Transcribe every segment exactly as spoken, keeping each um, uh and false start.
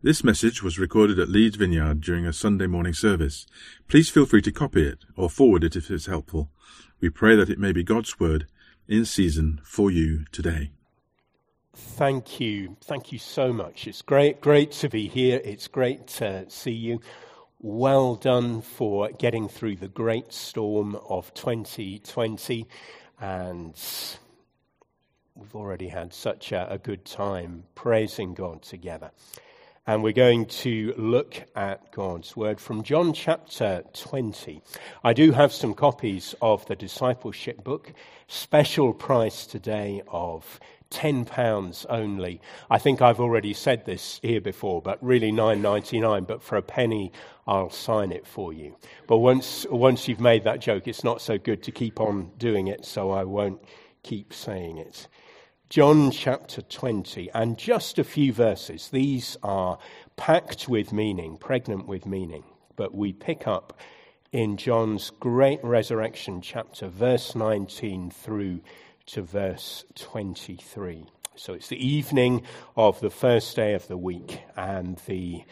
This message was recorded at Leeds Vineyard during a Sunday morning service. Please feel free to copy it or forward it if it's helpful. We pray that it may be God's word in season for you today. Thank you. Thank you so much. It's great, great to be here. It's great to see you. Well done for getting through the great storm of twenty twenty. And we've already had such a, a good time praising God together. And we're going to look at God's word from John chapter twenty. I do have some copies of the discipleship book. Special price today of ten pounds only. I think I've already said this here before, but really nine ninety-nine. But for a penny, I'll sign it for you. But once once you've made that joke, it's not so good to keep on doing it, so I won't keep saying it. John chapter twenty, and just a few verses. These are packed with meaning, pregnant with meaning. But we pick up in John's great resurrection chapter, verse nineteen through to verse twenty-three. So it's the evening of the first day of the week, and the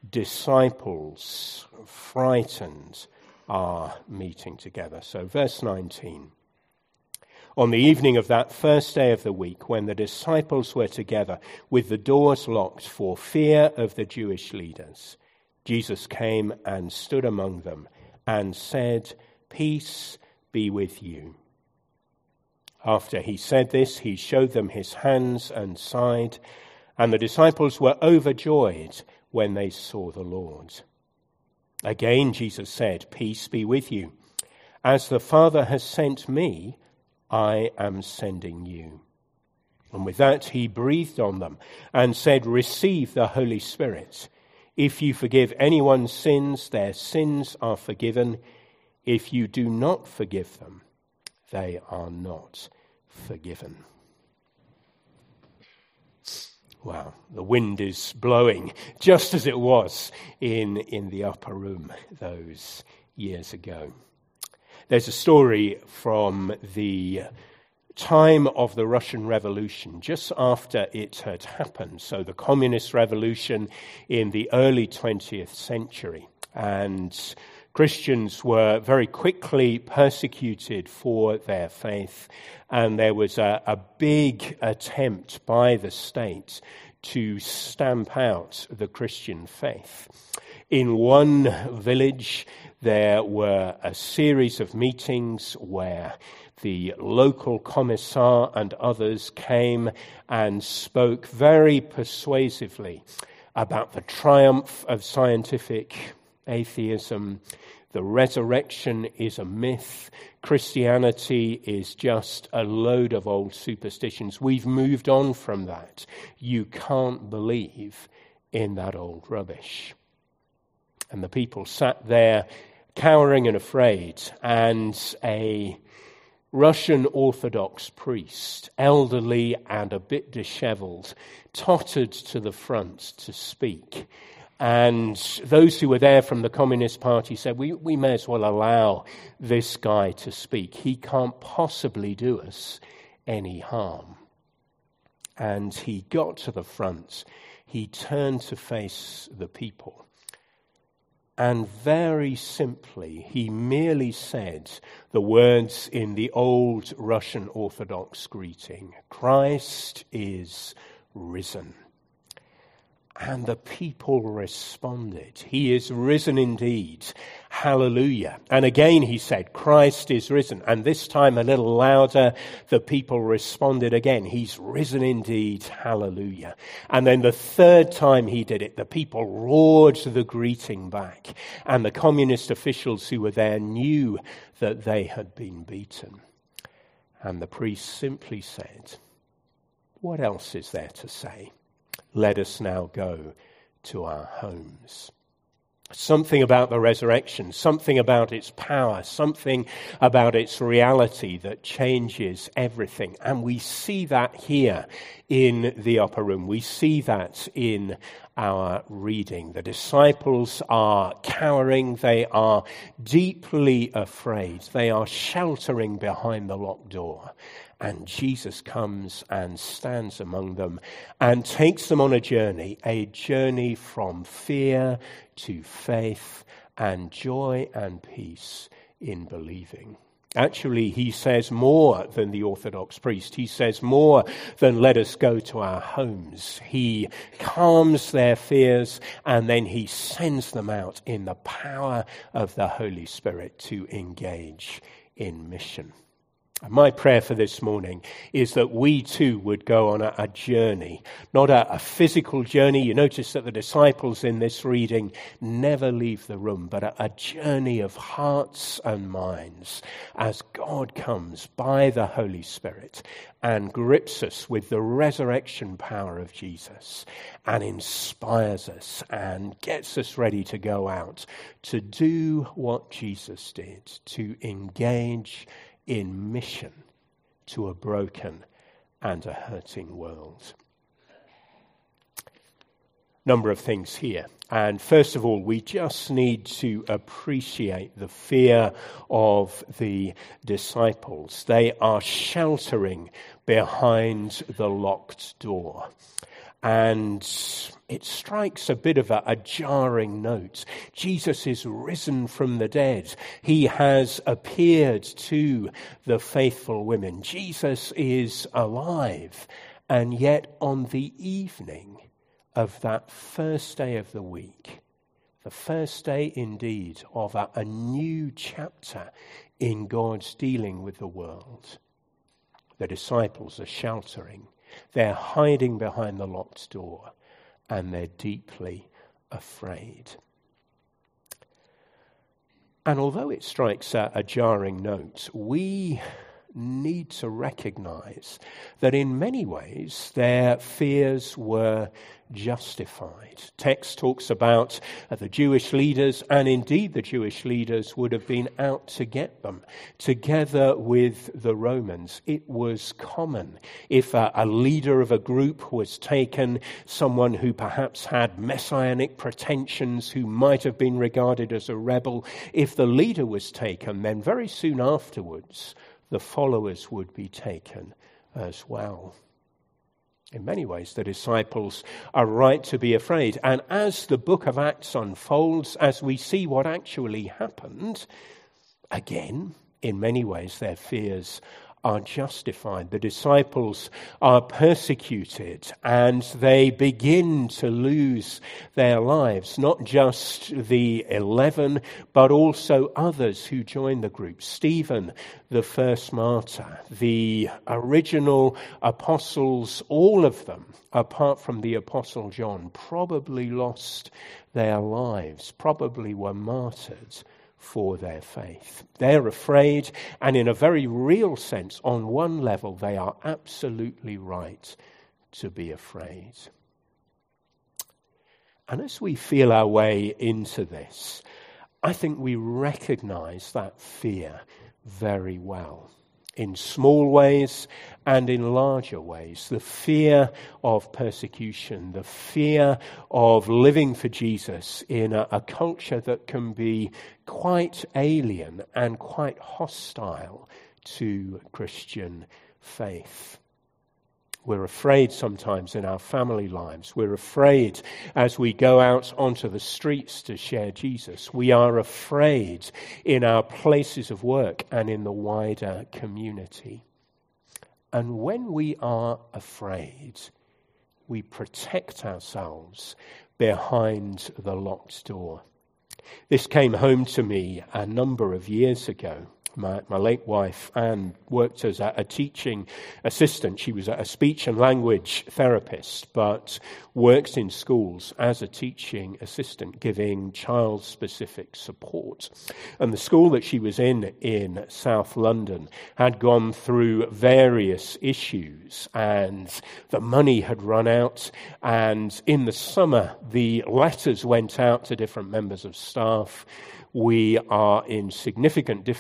disciples, frightened, are meeting together. So verse nineteen. On the evening of that first day of the week, when the disciples were together with the doors locked for fear of the Jewish leaders, Jesus came and stood among them and said, "Peace be with you." After he said this, he showed them his hands and side, and the disciples were overjoyed when they saw the Lord. Again, Jesus said, "Peace be with you. As the Father has sent me, I am sending you." And with that, he breathed on them and said, "Receive the Holy Spirit. If you forgive anyone's sins, their sins are forgiven. If you do not forgive them, they are not forgiven." Wow, the wind is blowing just as it was in, in the upper room those years ago. There's a story from the time of the Russian Revolution, just after it had happened. So the Communist Revolution in the early twentieth century. And Christians were very quickly persecuted for their faith. And there was a, a big attempt by the state to stamp out the Christian faith. In one village, there were a series of meetings where the local commissar and others came and spoke very persuasively about the triumph of scientific atheism. The resurrection is a myth. Christianity is just a load of old superstitions. We've moved on from that. You can't believe in that old rubbish. And the people sat there cowering and afraid, and a Russian Orthodox priest, elderly and a bit disheveled, tottered to the front to speak. And those who were there from the Communist Party said, we, we may as well allow this guy to speak. He can't possibly do us any harm. And he got to the front. He turned to face the people. And very simply, he merely said the words in the old Russian Orthodox greeting, "Christ is risen." And the people responded, "He is risen indeed. Hallelujah." And again he said, "Christ is risen." And this time a little louder, the people responded again, "He's risen indeed. Hallelujah." And then the third time he did it, the people roared the greeting back. And the communist officials who were there knew that they had been beaten. And the priest simply said, "What else is there to say? Let us now go to our homes." Something about the resurrection, something about its power, something about its reality that changes everything. And we see that here in the upper room. We see that in our reading. The disciples are cowering. They are deeply afraid. They are sheltering behind the locked door. And Jesus comes and stands among them and takes them on a journey, a journey from fear to faith and joy and peace in believing. Actually, he says more than the Orthodox priest. He says more than let us go to our homes. He calms their fears and then he sends them out in the power of the Holy Spirit to engage in mission. My prayer for this morning is that we too would go on a, a journey, not a, a physical journey. You notice that the disciples in this reading never leave the room, but a, a journey of hearts and minds as God comes by the Holy Spirit and grips us with the resurrection power of Jesus and inspires us and gets us ready to go out to do what Jesus did, to engage in mission to a broken and a hurting world. Number of things here. And first of all, we just need to appreciate the fear of the disciples. They are sheltering behind the locked door. And it strikes a bit of a, a jarring note. Jesus is risen from the dead. He has appeared to the faithful women. Jesus is alive. And yet on the evening of that first day of the week, the first day indeed of a, a new chapter in God's dealing with the world, the disciples are sheltering. They're hiding behind the locked door, and they're deeply afraid. And although it strikes a, a jarring note, we need to recognize that in many ways their fears were justified. Text talks about uh, the Jewish leaders, and indeed the Jewish leaders would have been out to get them together with the Romans. It was common if a, a leader of a group was taken, someone who perhaps had messianic pretensions, who might have been regarded as a rebel. If the leader was taken, then very soon afterwards the followers would be taken as well. In many ways, the disciples are right to be afraid. And as the book of Acts unfolds, as we see what actually happened, again, in many ways, their fears are justified. The disciples are persecuted and they begin to lose their lives. Not just the eleven, but also others who join the group. Stephen, the first martyr, the original apostles, all of them, apart from the apostle John, probably lost their lives, probably were martyred for their faith. They're afraid, and in a very real sense, on one level, they are absolutely right to be afraid. And as we feel our way into this, I think we recognize that fear very well. In small ways and in larger ways. The fear of persecution, the fear of living for Jesus in a, a culture that can be quite alien and quite hostile to Christian faith. We're afraid sometimes in our family lives. We're afraid as we go out onto the streets to share Jesus. We are afraid in our places of work and in the wider community. And when we are afraid, we protect ourselves behind the locked door. This came home to me a number of years ago. My, my late wife, Anne, worked as a, a teaching assistant. She was a speech and language therapist, but worked in schools as a teaching assistant, giving child-specific support. And the school that she was in, in South London, had gone through various issues, and the money had run out. And in the summer, the letters went out to different members of staff. We are in significant difficulty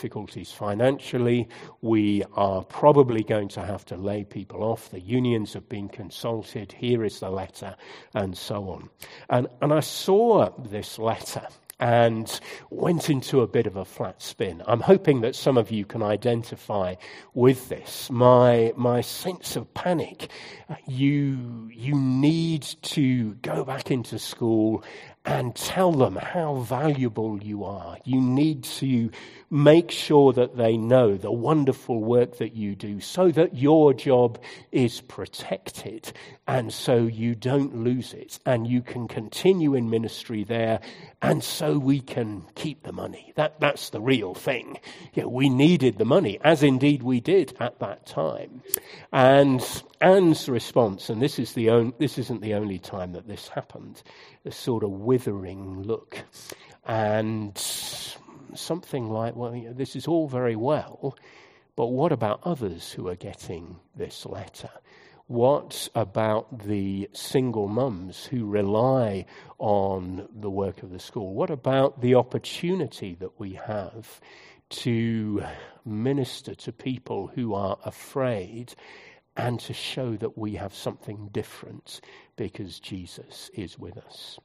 difficulties financially. We are probably going to have to lay people off. The unions have been consulted. Here is the letter, and so on. And, and I saw this letter and went into a bit of a flat spin. I'm hoping that some of you can identify with this. My my sense of panic. You you need to go back into school and tell them how valuable you are. You need to make sure that they know the wonderful work that you do so that your job is protected and so you don't lose it and you can continue in ministry there and so we can keep the money. That That's the real thing. Yeah, we needed the money, as indeed we did at that time. And Anne's response, and this is the on, this isn't the only time that this happened, a sort of withering look and something like, well, you know, this is all very well, but what about others who are getting this letter? What about the single mums who rely on the work of the school? What about the opportunity that we have to minister to people who are afraid and to show that we have something different because Jesus is with us?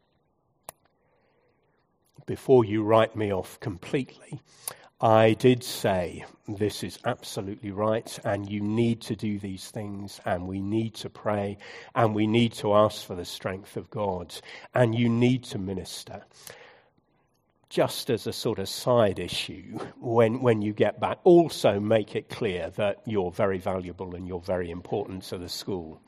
Before you write me off completely, I did say this is absolutely right and you need to do these things and we need to pray and we need to ask for the strength of God and you need to minister. Just as a sort of side issue, when, when you get back, also make it clear that you're very valuable and you're very important to the school.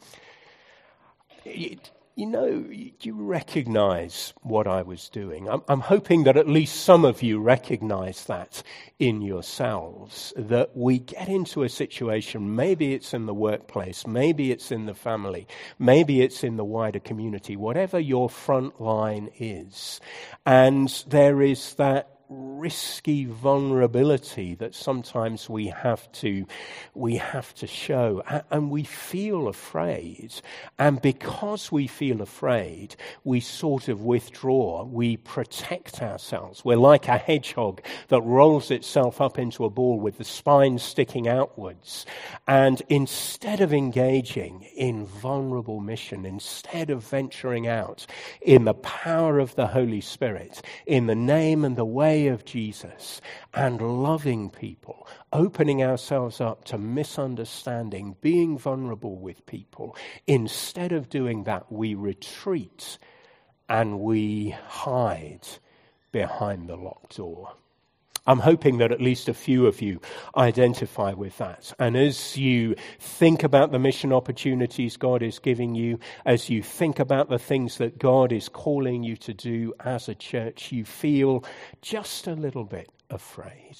It, You know, you recognize what I was doing. I'm, I'm hoping that at least some of you recognize that in yourselves, that we get into a situation, maybe it's in the workplace, maybe it's in the family, maybe it's in the wider community, whatever your front line is. And there is that risky vulnerability that sometimes we have to we have to show, and we feel afraid, and because we feel afraid we sort of withdraw, we protect ourselves. We're like a hedgehog that rolls itself up into a ball with the spine sticking outwards, and instead of engaging in vulnerable mission, instead of venturing out in the power of the Holy Spirit, in the name and the way of Jesus, and loving people, opening ourselves up to misunderstanding, being vulnerable with people, instead of doing that, we retreat and we hide behind the locked door. I'm hoping that at least a few of you identify with that. And as you think about the mission opportunities God is giving you, as you think about the things that God is calling you to do as a church, you feel just a little bit afraid.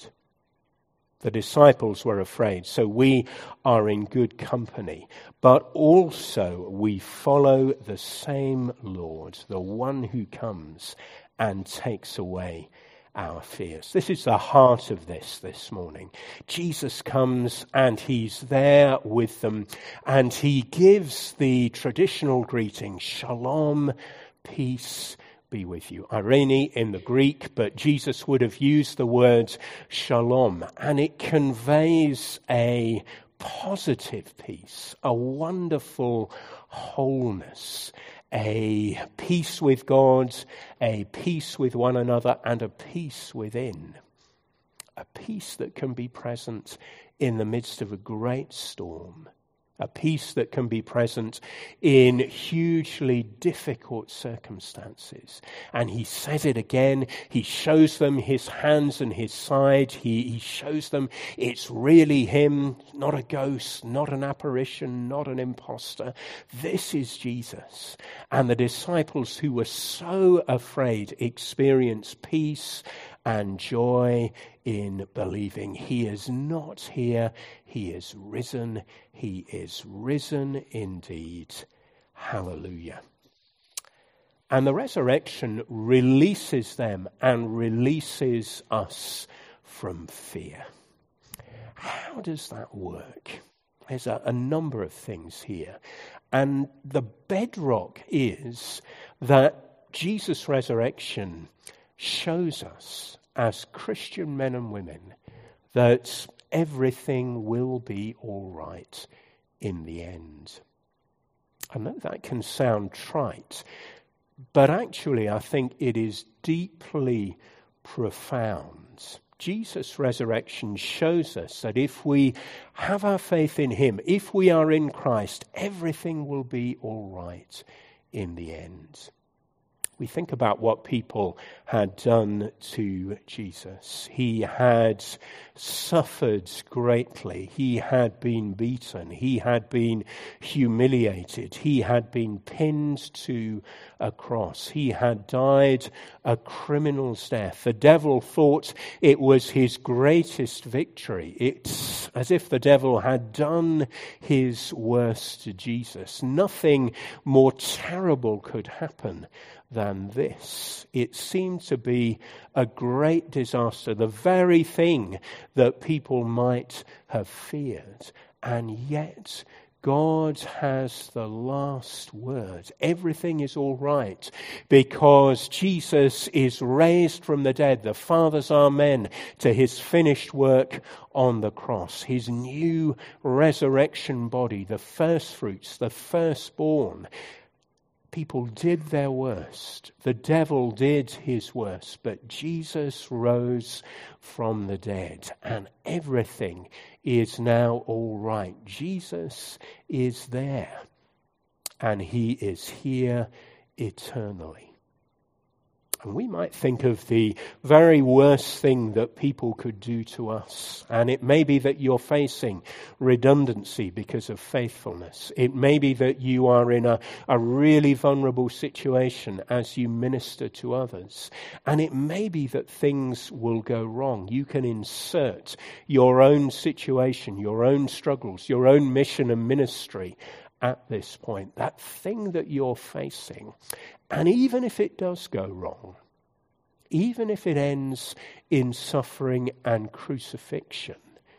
The disciples were afraid, so we are in good company. But also we follow the same Lord, the one who comes and takes away our fears. This is the heart of this this morning. Jesus comes and he's there with them and he gives the traditional greeting, shalom, peace be with you. Irene in the Greek, but Jesus would have used the word shalom, and it conveys a positive peace, a wonderful wholeness, a peace with God, a peace with one another, and a peace within. A peace that can be present in the midst of a great storm. A peace that can be present in hugely difficult circumstances. And he says it again. He shows them his hands and his side. He, he shows them it's really him, not a ghost, not an apparition, not an imposter. This is Jesus. And the disciples who were so afraid experience peace and joy in believing. He is not here. He is risen. He is risen indeed. Hallelujah. And the resurrection releases them and releases us from fear. How does that work? There's a, a number of things here. And the bedrock is that Jesus' resurrection shows us as Christian men and women that everything will be all right in the end. I know that can sound trite, but actually I think it is deeply profound. Jesus' resurrection shows us that if we have our faith in him, if we are in Christ, everything will be all right in the end. We think about what people had done to Jesus. He had suffered greatly. He had been beaten. He had been humiliated. He had been pinned to a cross. He had died a criminal's death. The devil thought it was his greatest victory. It's as if the devil had done his worst to Jesus. Nothing more terrible could happen than this. It seemed to be a great disaster, the very thing that people might have feared. And yet, God has the last word. Everything is all right because Jesus is raised from the dead. The Father's amen to his finished work on the cross. His new resurrection body, the first fruits, the firstborn. People did their worst. The devil did his worst. But Jesus rose from the dead. And everything is now all right. Jesus is there. And he is here eternally. And we might think of the very worst thing that people could do to us. And it may be that you're facing redundancy because of faithfulness. It may be that you are in a, a really vulnerable situation as you minister to others. And it may be that things will go wrong. You can insert your own situation, your own struggles, your own mission and ministry at this point, that thing that you're facing. And even if it does go wrong, even if it ends in suffering and crucifixion,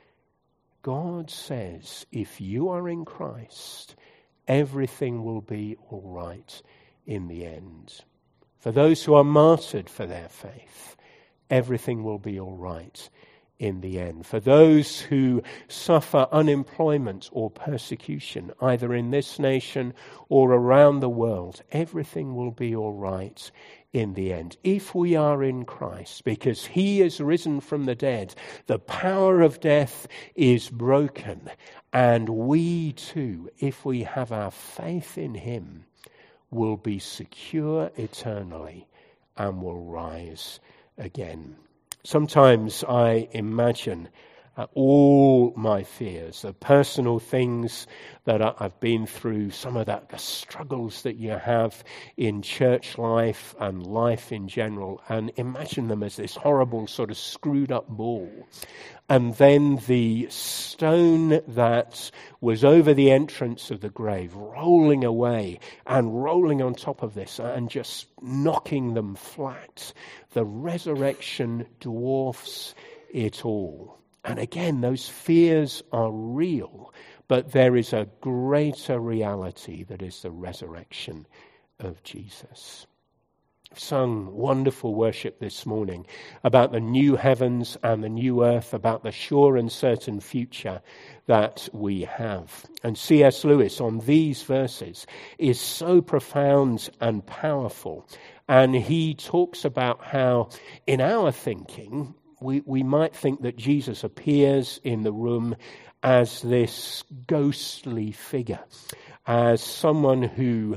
God says, if you are in Christ, everything will be all right in the end. For those who are martyred for their faith, everything will be all right in the end. For those who suffer unemployment or persecution, either in this nation or around the world, everything will be all right in the end. If we are in Christ, because he is risen from the dead, the power of death is broken, and we too, if we have our faith in him, will be secure eternally and will rise again. Sometimes I imagine uh, all my fears, the personal things that I, I've been through, some of that, the struggles that you have in church life and life in general, and imagine them as this horrible sort of screwed up ball. And then the stone that was over the entrance of the grave rolling away and rolling on top of this and just knocking them flat. The resurrection dwarfs it all. And again, those fears are real, but there is a greater reality that is the resurrection of Jesus. We've sung wonderful worship this morning about the new heavens and the new earth, about the sure and certain future that we have. And C S Lewis on these verses is so profound and powerful. And he talks about how in our thinking, we, we might think that Jesus appears in the room as this ghostly figure, as someone who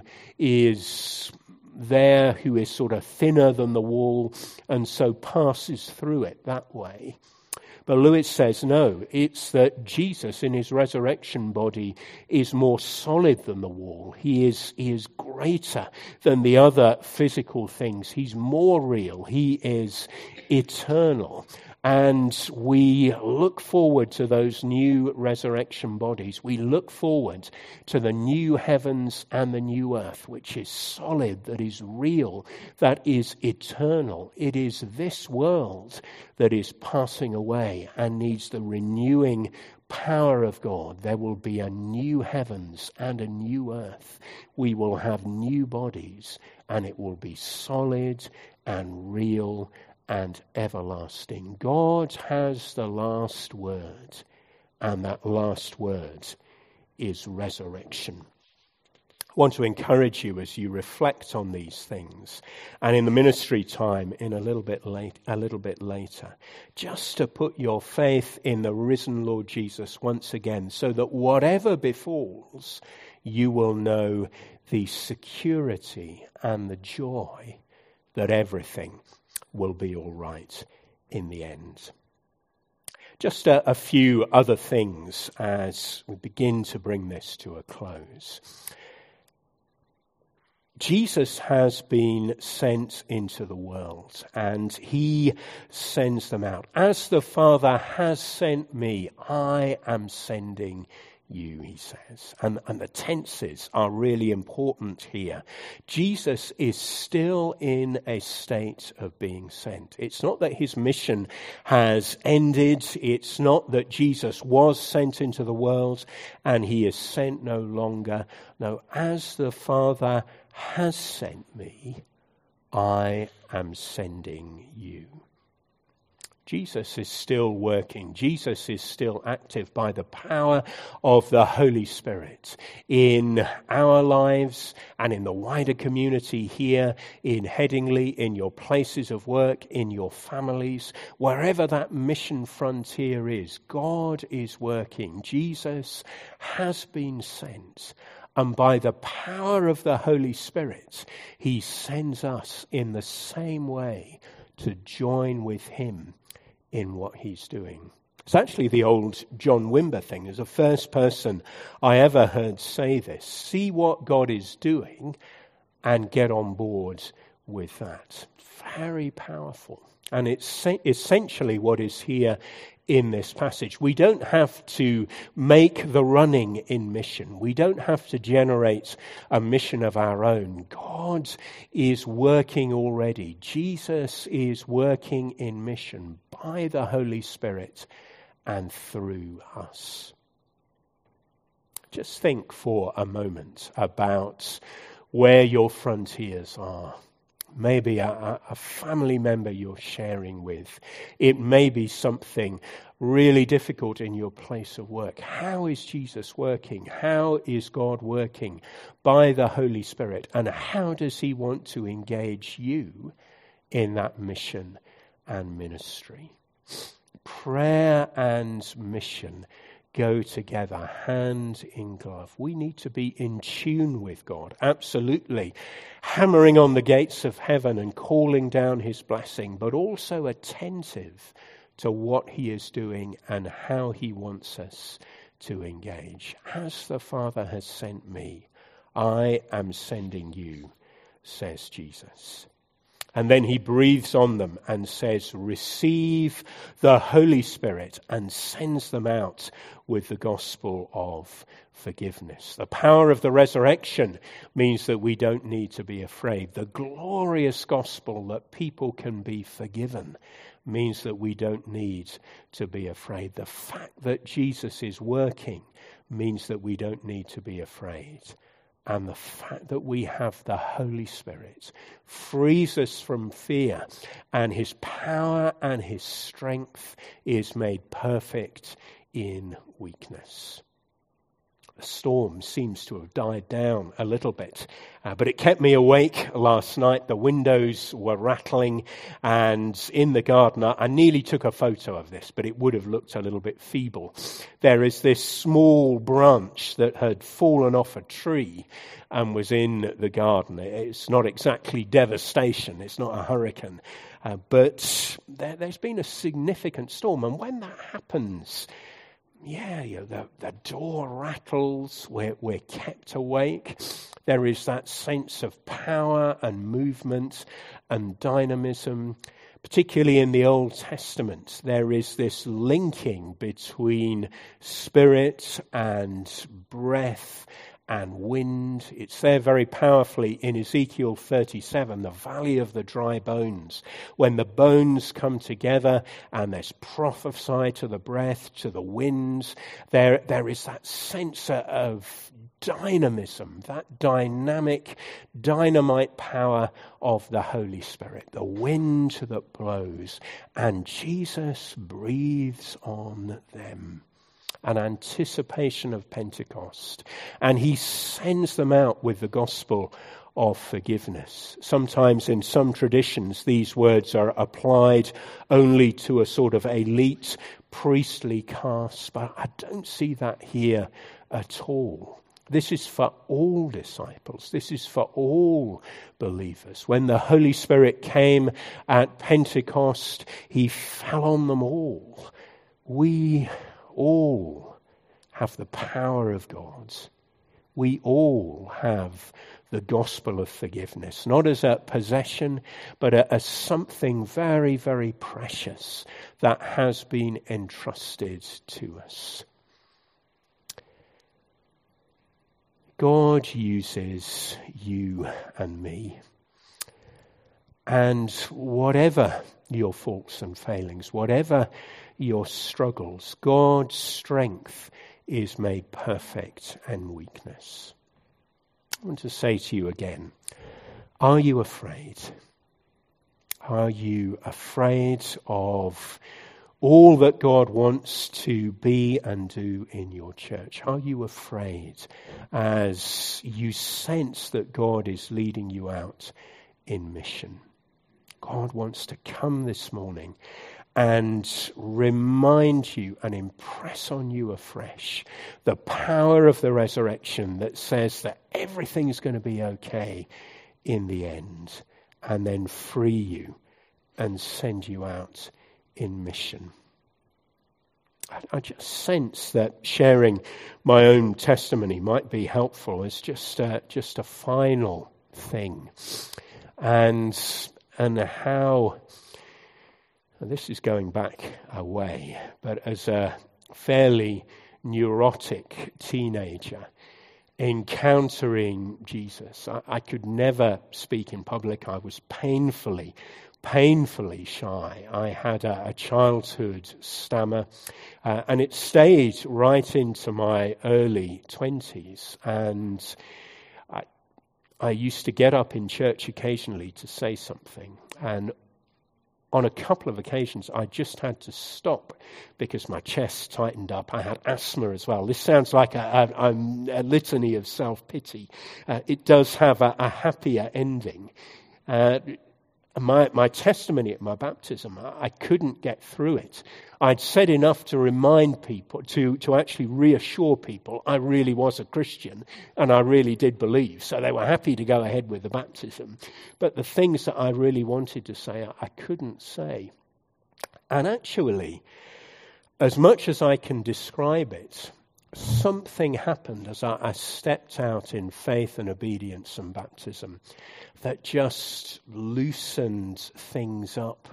is there, who is sort of thinner than the wall, and so passes through it that way. But Lewis says, no, it's that Jesus in his resurrection body is more solid than the wall. He is, he is greater than the other physical things. He's more real. He is eternal. And we look forward to those new resurrection bodies. We look forward to the new heavens and the new earth, which is solid, that is real, that is eternal. It is this world that is passing away and needs the renewing power of God. There will be a new heavens and a new earth. We will have new bodies, and it will be solid and real and everlasting. God has the last word, and that last word is resurrection. I want to encourage you as you reflect on these things, and in the ministry time in a little bit late, a little bit later, just to put your faith in the risen Lord Jesus once again, so that whatever befalls, you will know the security and the joy that everything will be all right in the end. Just a, a few other things as we begin to bring this to a close. Jesus has been sent into the world, and he sends them out. As the Father has sent me, I am sending you, he says. And, and the tenses are really important here. Jesus is still in a state of being sent. It's not that his mission has ended. It's not that Jesus was sent into the world and he is sent no longer. No, as the Father has sent me, I am sending you. Jesus is still working. Jesus is still active by the power of the Holy Spirit in our lives and in the wider community here in Headingley, in your places of work, in your families, wherever that mission frontier is. God is working. Jesus has been sent. And by the power of the Holy Spirit, he sends us in the same way to join with him in what he's doing. It's actually the old John Wimber thing. As the first person I ever heard say this. See what God is doing and get on board with that. Very powerful. And it's essentially what is here in this passage. We don't have to make the running in mission. We don't have to generate a mission of our own. God is working already. Jesus is working in mission by the Holy Spirit and through us. Just think for a moment about where your frontiers are. Maybe a, a family member you're sharing with. It may be something really difficult in your place of work. How is Jesus working? How is God working by the Holy Spirit? And how does he want to engage you in that mission and ministry? Prayer and mission go together hand in glove. We need to be in tune with God, absolutely. Hammering on the gates of heaven and calling down his blessing, but also attentive to what he is doing and how he wants us to engage. As the Father has sent me, I am sending you, says Jesus. And then he breathes on them and says, receive the Holy Spirit, and sends them out with the gospel of forgiveness. The power of the resurrection means that we don't need to be afraid. The glorious gospel that people can be forgiven means that we don't need to be afraid. The fact that Jesus is working means that we don't need to be afraid. And the fact that we have the Holy Spirit frees us from fear, and his power and his strength is made perfect in weakness. The storm seems to have died down a little bit, uh, but it kept me awake last night. The windows were rattling, and in the garden, I, I nearly took a photo of this, but it would have looked a little bit feeble. There is this small branch that had fallen off a tree and was in the garden. It's not exactly devastation. It's not a hurricane, uh, but there, there's been a significant storm, and when that happens, Yeah, you know, the, the door rattles, we're, we're kept awake. There is that sense of power and movement and dynamism. Particularly in the Old Testament, there is this linking between spirit and breath and wind. It's there very powerfully in Ezekiel thirty-seven, the valley of the dry bones, when the bones come together and there's prophesy to the breath, to the winds. There, there is that sense of dynamism, that dynamic, dynamite power of the Holy Spirit, the wind that blows, and Jesus breathes on them. An anticipation of Pentecost, and he sends them out with the gospel of forgiveness. Sometimes in some traditions these words are applied only to a sort of elite priestly caste, but I don't see that here at all. This is for all disciples. This is for all believers. When the Holy Spirit came at Pentecost, he fell on them all. We all have the power of God. We all have the gospel of forgiveness, not as a possession, but as something very, very precious that has been entrusted to us. God uses you and me. And whatever your faults and failings, whatever your struggles, God's strength is made perfect in weakness. I want to say to you again, are you afraid? Are you afraid of all that God wants to be and do in your church? Are you afraid as you sense that God is leading you out in mission? God wants to come this morning and remind you and impress on you afresh the power of the resurrection that says that everything's going to be okay in the end, and then free you and send you out in mission. I, I just sense that sharing my own testimony might be helpful as just a, just a final thing, and and how. And this is going back a way, but as a fairly neurotic teenager, encountering Jesus, I, I could never speak in public. I was painfully, painfully shy. I had a, a childhood stammer, uh, and it stayed right into my early twenties. And I, I used to get up in church occasionally to say something, and on a couple of occasions, I just had to stop because my chest tightened up. I had asthma as well. This sounds like a, a, a litany of self-pity. Uh, it does have a, a happier ending. Uh, my, my testimony at my baptism, I, I couldn't get through it. I'd said enough to remind people, to, to actually reassure people I really was a Christian and I really did believe. So they were happy to go ahead with the baptism. But the things that I really wanted to say, I, I couldn't say. And actually, as much as I can describe it, something happened as I, I stepped out in faith and obedience and baptism that just loosened things up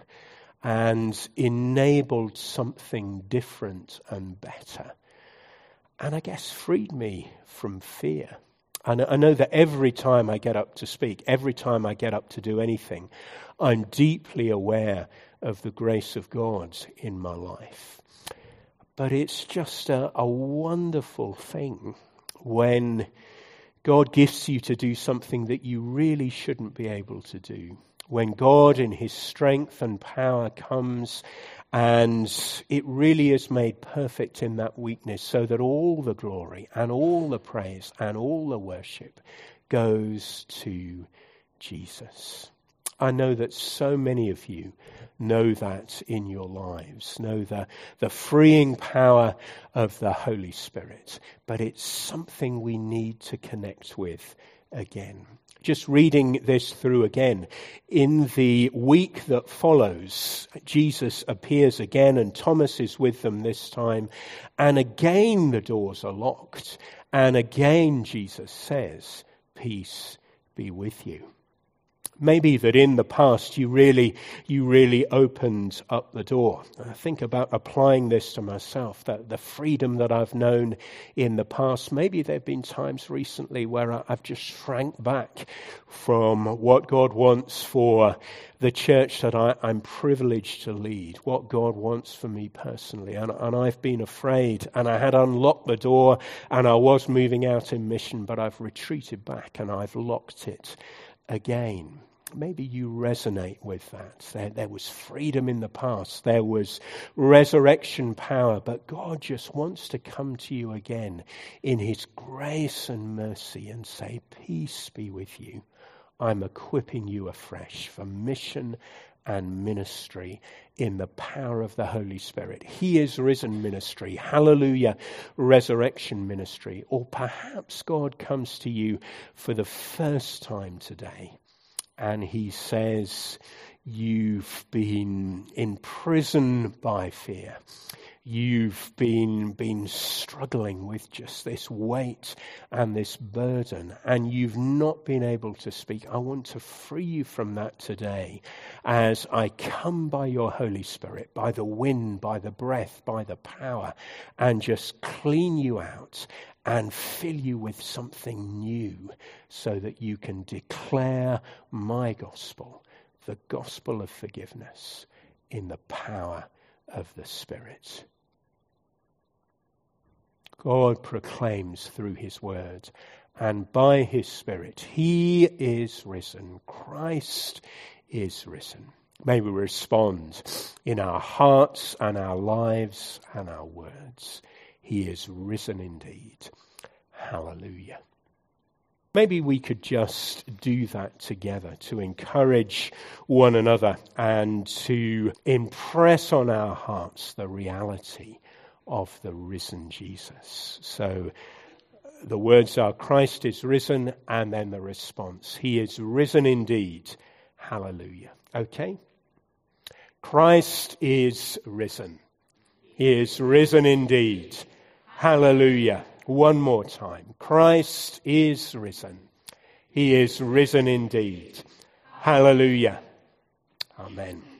and enabled something different and better. And I guess freed me from fear. And I know that every time I get up to speak, every time I get up to do anything, I'm deeply aware of the grace of God in my life. But it's just a, a wonderful thing when God gifts you to do something that you really shouldn't be able to do. When God in his strength and power comes and it really is made perfect in that weakness, so that all the glory and all the praise and all the worship goes to Jesus. I know that so many of you know that in your lives, know the, the freeing power of the Holy Spirit, but it's something we need to connect with again. Just reading this through again, in the week that follows, Jesus appears again and Thomas is with them this time, and again the doors are locked, and again Jesus says, "Peace be with you." Maybe that in the past you really, you really opened up the door. I think about applying this to myself, that the freedom that I've known in the past. Maybe there have been times recently where I've just shrank back from what God wants for the church that I, I'm privileged to lead, what God wants for me personally. And, and I've been afraid, and I had unlocked the door, and I was moving out in mission, but I've retreated back and I've locked it again. Maybe you resonate with that. There, there was freedom in the past. There was resurrection power. But God just wants to come to you again in his grace and mercy and say, peace be with you. I'm equipping you afresh for mission and ministry in the power of the Holy Spirit. He is risen ministry. Hallelujah, resurrection ministry. Or perhaps God comes to you for the first time today. And he says, you've been imprisoned by fear. You've been, been struggling with just this weight and this burden, and you've not been able to speak. I want to free you from that today as I come by your Holy Spirit, by the wind, by the breath, by the power, and just clean you out and fill you with something new so that you can declare my gospel, the gospel of forgiveness, in the power of the Spirit. God proclaims through his word, and by his Spirit, he is risen. Christ is risen. May we respond in our hearts and our lives and our words. He is risen indeed. Hallelujah. Maybe we could just do that together to encourage one another and to impress on our hearts the reality of the risen Jesus. So the words are, Christ is risen, and then the response, he is risen indeed. Hallelujah. Okay? Christ is risen. He is risen indeed. Hallelujah. One more time. Christ is risen. He is risen indeed. Hallelujah. Amen.